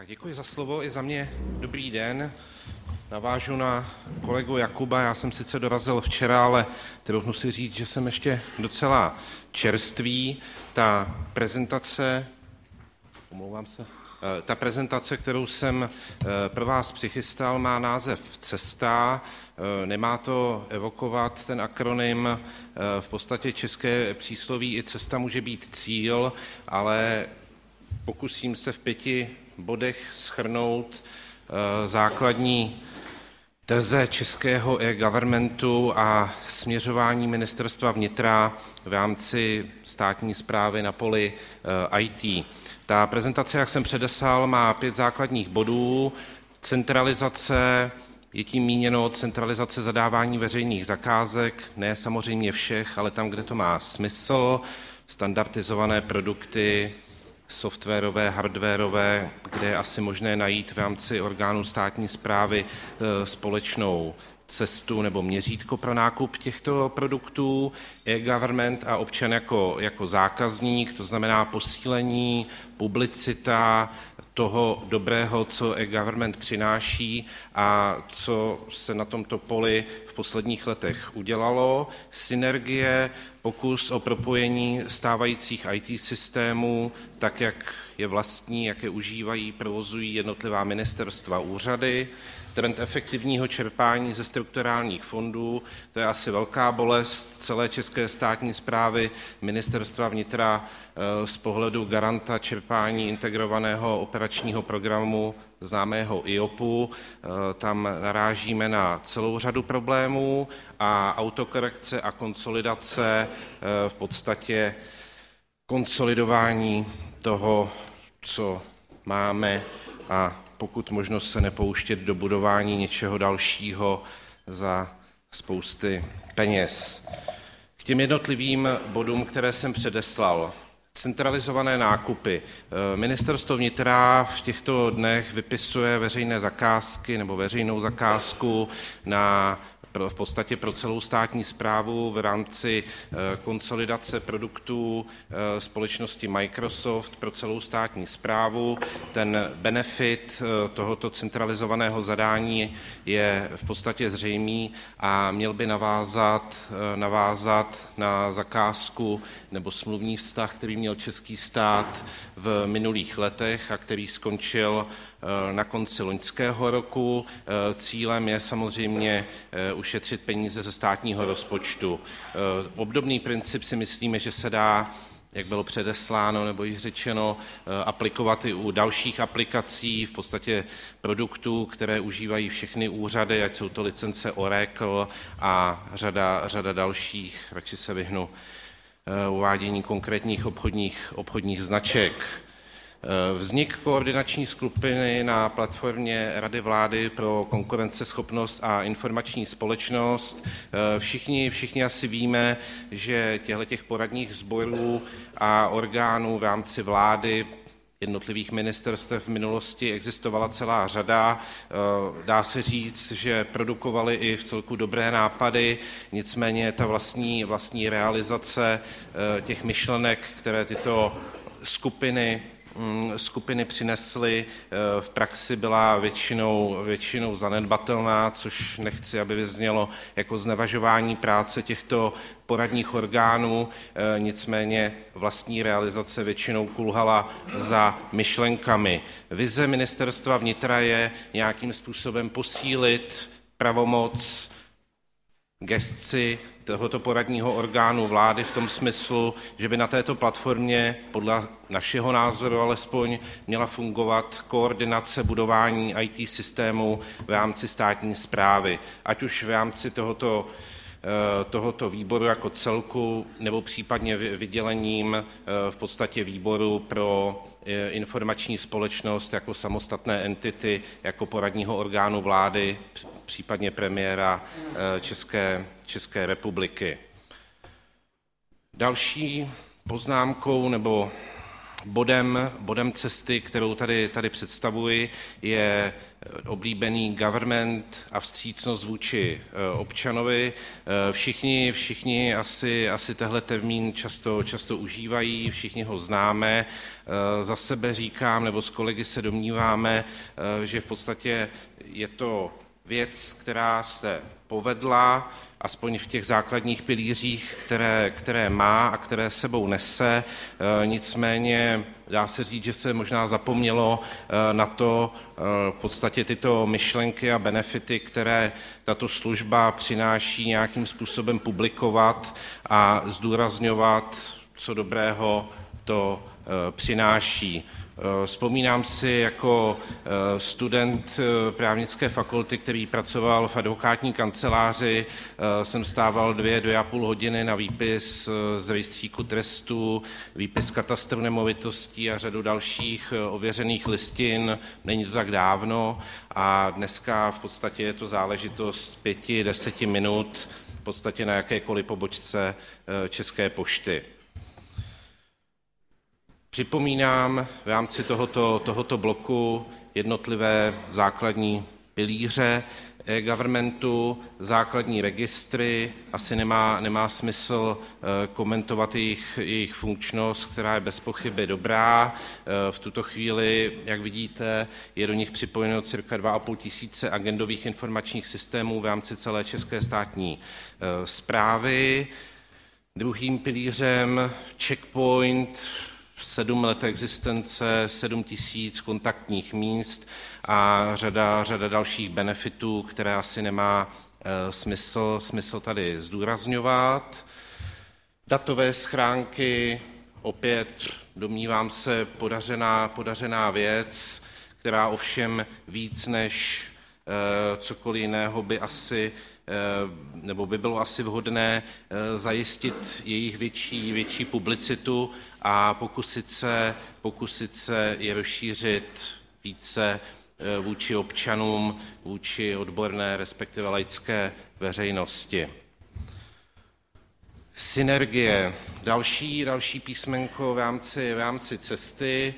Tak děkuji za slovo, i za mě dobrý den. Navážu na kolegu Jakuba, já jsem sice dorazil včera, ale troufnu si říct, že jsem ještě docela čerstvý. Ta prezentace, kterou jsem pro vás přichystal, má název Cesta. Nemá to evokovat ten akronym, v podstatě české přísloví i cesta může být cíl, ale pokusím se v 5 bodech shrnout základní teze českého e-governmentu a směřování ministerstva vnitra v rámci státní správy na poli IT. Ta prezentace, jak jsem předeslal, má 5 základních bodů. Centralizace, je tím míněno centralizace zadávání veřejných zakázek, ne samozřejmě všech, ale tam, kde to má smysl, standardizované produkty, softwarové, hardwarové, kde je asi možné najít v rámci orgánů státní správy společnou cestu nebo měřítko pro nákup těchto produktů, e-government a občan jako zákazník, to znamená posílení, publicita toho dobrého, co e-government přináší a co se na tomto poli v posledních letech udělalo, synergie, pokus o propojení stávajících IT systémů, tak jak je vlastní, jak je užívají, provozují jednotlivá ministerstva, úřady, trend efektivního čerpání ze strukturálních fondů, to je asi velká bolest celé české státní správy, ministerstva vnitra z pohledu garanta čerpání integrovaného operačního programu známého IOPu. Tam narážíme na celou řadu problémů a autokorekce a konsolidace, v podstatě konsolidování toho, co máme a pokud možno se nepouštět do budování něčeho dalšího za spousty peněz. K těm jednotlivým bodům, které jsem předeslal. Centralizované nákupy. Ministerstvo vnitra v těchto dnech vypisuje veřejné zakázky nebo veřejnou zakázku v podstatě pro celou státní správu v rámci konsolidace produktů společnosti Microsoft pro celou státní správu. Ten benefit tohoto centralizovaného zadání je v podstatě zřejmý a měl by navázat na zakázku nebo smluvní vztah, který měl český stát v minulých letech a který skončil na konci loňského roku. Cílem je samozřejmě ušetřit peníze ze státního rozpočtu. Obdobný princip si myslíme, že se dá, jak bylo předesláno nebo již řečeno, aplikovat i u dalších aplikací, v podstatě produktů, které užívají všechny úřady, ať jsou to licence Oracle a řada dalších, radši se vyhnu uvádění konkrétních obchodních značek. Vznik koordinační skupiny na platformě Rady vlády pro konkurenceschopnost a informační společnost. Všichni asi víme, že těchto poradních sborů a orgánů v rámci vlády jednotlivých ministerstev v minulosti existovala celá řada. Dá se říct, že produkovali i v celku dobré nápady, nicméně ta vlastní realizace těch myšlenek, které tyto skupiny přinesly, v praxi byla většinou zanedbatelná, což nechci, aby vyznělo jako znevažování práce těchto poradních orgánů, nicméně vlastní realizace většinou kulhala za myšlenkami. Vize ministerstva vnitra je nějakým způsobem posílit pravomoc gesci tohoto poradního orgánu vlády v tom smyslu, že by na této platformě, podle našeho názoru alespoň, měla fungovat koordinace budování IT systému v rámci státní správy, ať už v rámci tohoto výboru jako celku, nebo případně vydělením v podstatě výboru pro informační společnost jako samostatné entity, jako poradního orgánu vlády, případně premiéra České republiky. Další poznámkou nebo Bodem cesty, kterou tady představuji, je oblíbený government a vstřícnost vůči občanovi. Všichni asi tehle termín často užívají, všichni ho známe. Za sebe říkám, nebo s kolegy se domníváme, že v podstatě je to věc, která se povedla, aspoň v těch základních pilířích, které má a které sebou nese. Nicméně dá se říct, že se možná zapomnělo na to v podstatě tyto myšlenky a benefity, které tato služba přináší, nějakým způsobem publikovat a zdůrazňovat, co dobrého to přináší. Vzpomínám si jako student právnické fakulty, který pracoval v advokátní kanceláři, jsem stával 2,5 hodiny na výpis z rejstříku trestů, výpis katastru nemovitostí a řadu dalších ověřených listin. Není to tak dávno a dneska v podstatě je to záležitost 5-10 minut v podstatě na jakékoliv pobočce České pošty. Připomínám v rámci tohoto bloku jednotlivé základní pilíře e-governmentu, základní registry. Asi nemá smysl komentovat jejich funkčnost, která je bez pochyby dobrá. V tuto chvíli, jak vidíte, je do nich připojeno cirka 2,5 tisíce agendových informačních systémů v rámci celé české státní správy. Druhým pilířem checkpoint, 7 let existence, 7 tisíc kontaktních míst a řada dalších benefitů, které asi nemá smysl tady zdůrazňovat. Datové schránky, opět domnívám se podařená věc, která ovšem víc než cokoliv jiného by bylo asi vhodné zajistit jejich větší publicitu a pokusit se je rozšířit více vůči občanům, vůči odborné, respektive laické veřejnosti. Synergie, další písmenko v rámci cesty.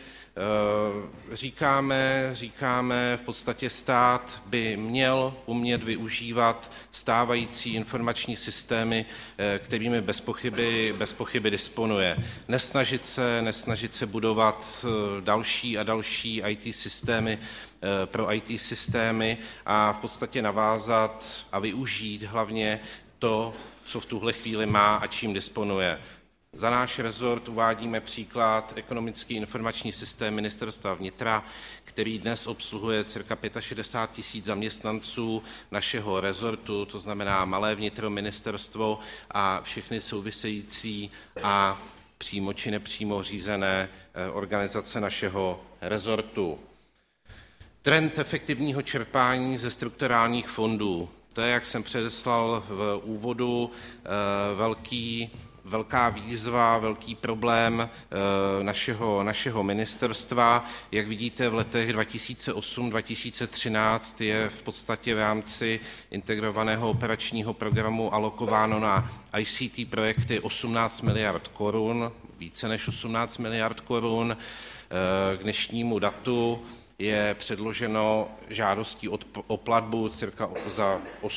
Říkáme, v podstatě stát by měl umět využívat stávající informační systémy, kterými bez pochyby disponuje. Nesnažit se budovat další a další IT systémy pro IT systémy a v podstatě navázat a využít hlavně to, co v tuhle chvíli má a čím disponuje. Za náš rezort uvádíme příklad ekonomický informační systém Ministerstva vnitra, který dnes obsluhuje cirka 65 tisíc zaměstnanců našeho rezortu, to znamená malé vnitroministerstvo a všechny související a přímo či nepřímo řízené organizace našeho rezortu. Trend efektivního čerpání ze strukturálních fondů. To je, jak jsem předeslal v úvodu, velká výzva, velký problém našeho ministerstva. Jak vidíte, v letech 2008-2013 je v podstatě v rámci integrovaného operačního programu alokováno na ICT projekty 18 miliard korun, více než 18 miliard korun. K dnešnímu datu je předloženo žádostí o platbu cirka za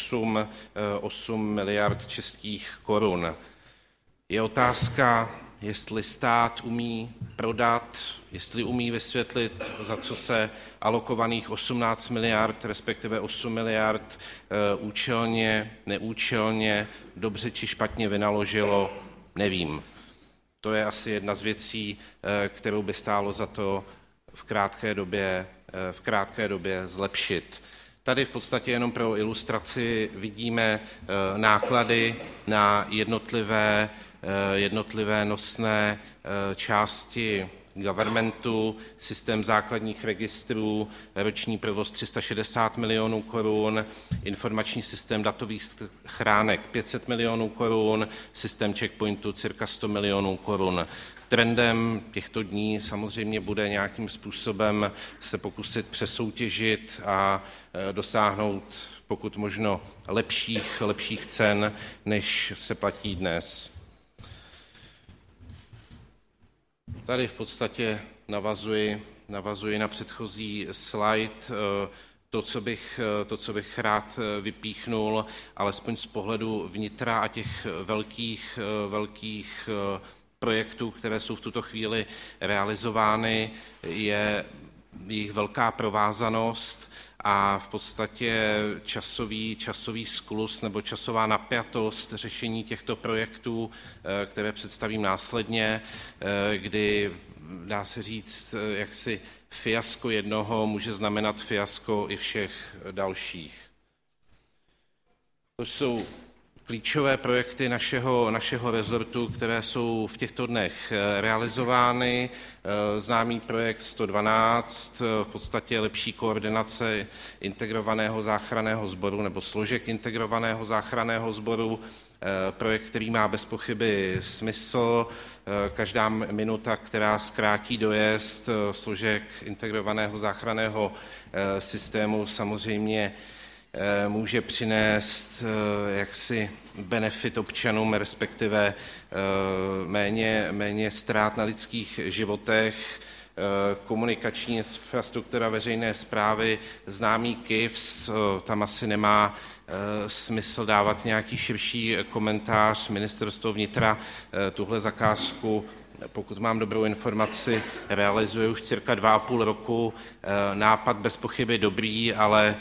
8 miliard českých korun. Je otázka, jestli stát umí prodat, jestli umí vysvětlit, za co se alokovaných 18 miliard, respektive 8 miliard účelně, neúčelně, dobře či špatně vynaložilo, nevím. To je asi jedna z věcí, kterou by stálo za to v krátké době zlepšit. Tady v podstatě jenom pro ilustraci vidíme náklady na jednotlivé nosné části governmentu, systém základních registrů, roční provoz 360 milionů korun, informační systém datových schránek 500 milionů korun, systém checkpointu cirka 100 milionů korun. Trendem těchto dní samozřejmě bude nějakým způsobem se pokusit přesoutěžit a dosáhnout pokud možno lepších cen, než se platí dnes. Tady v podstatě navazuji na předchozí slide. To, co bych rád vypíchnul, alespoň z pohledu vnitra a těch velkých projektů, které jsou v tuto chvíli realizovány, je jejich velká provázanost a v podstatě časový skluz nebo časová napjatost řešení těchto projektů, které představím následně, kdy dá se říct, jaksi fiasko jednoho může znamenat fiasko i všech dalších. To jsou klíčové projekty našeho rezortu, které jsou v těchto dnech realizovány. Známý projekt 112, v podstatě lepší koordinace integrovaného záchranného sboru nebo složek integrovaného záchranného sboru. Projekt, který má bez pochyby smysl. Každá minuta, která zkrátí dojezd složek integrovaného záchranného systému, samozřejmě může přinést jaksi benefit občanům, respektive méně ztrát na lidských životech. Komunikační infrastruktura veřejné správy, známý KIVS, tam asi nemá smysl dávat nějaký širší komentář. Ministerstvo vnitra tuhle zakázku, pokud mám dobrou informaci, realizuje už cirka 2,5 roku. Nápad bez pochyby dobrý, ale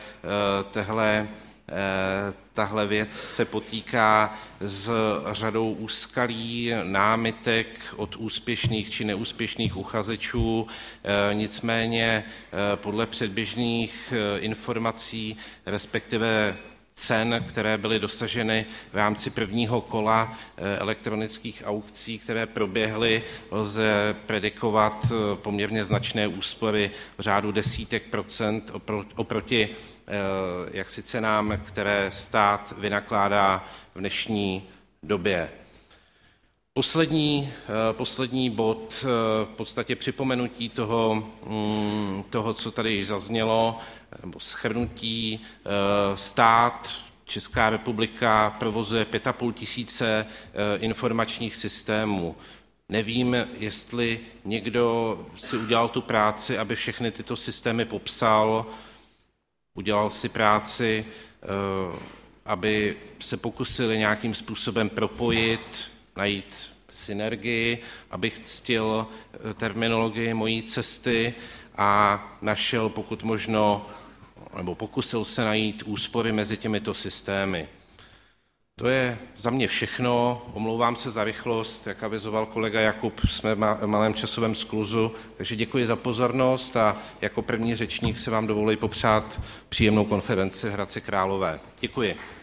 tahle věc se potýká s řadou úskalí, námitek od úspěšných či neúspěšných uchazečů. Nicméně podle předběžných informací, respektive cen, které byly dosaženy v rámci prvního kola elektronických aukcí, které proběhly, lze predikovat poměrně značné úspory v řádu desítek procent oproti jaksi cenám, které stát vynakládá v dnešní době. Poslední bod, v podstatě připomenutí toho, co tady již zaznělo, nebo shrnutí. Stát, Česká republika provozuje 5,5 tisíce informačních systémů. Nevím, jestli někdo si udělal tu práci, aby všechny tyto systémy popsal, udělal si práci, aby se pokusili nějakým způsobem propojit, najít synergii, abych ctil terminologii mojí cesty a našel pokud možno, nebo pokusil se najít úspory mezi těmito systémy. To je za mě všechno. Omlouvám se za rychlost, jak avizoval kolega Jakub, jsme v malém časovém skluzu, takže děkuji za pozornost a jako první řečník se vám dovolí popřát příjemnou konferenci v Hradci Králové. Děkuji.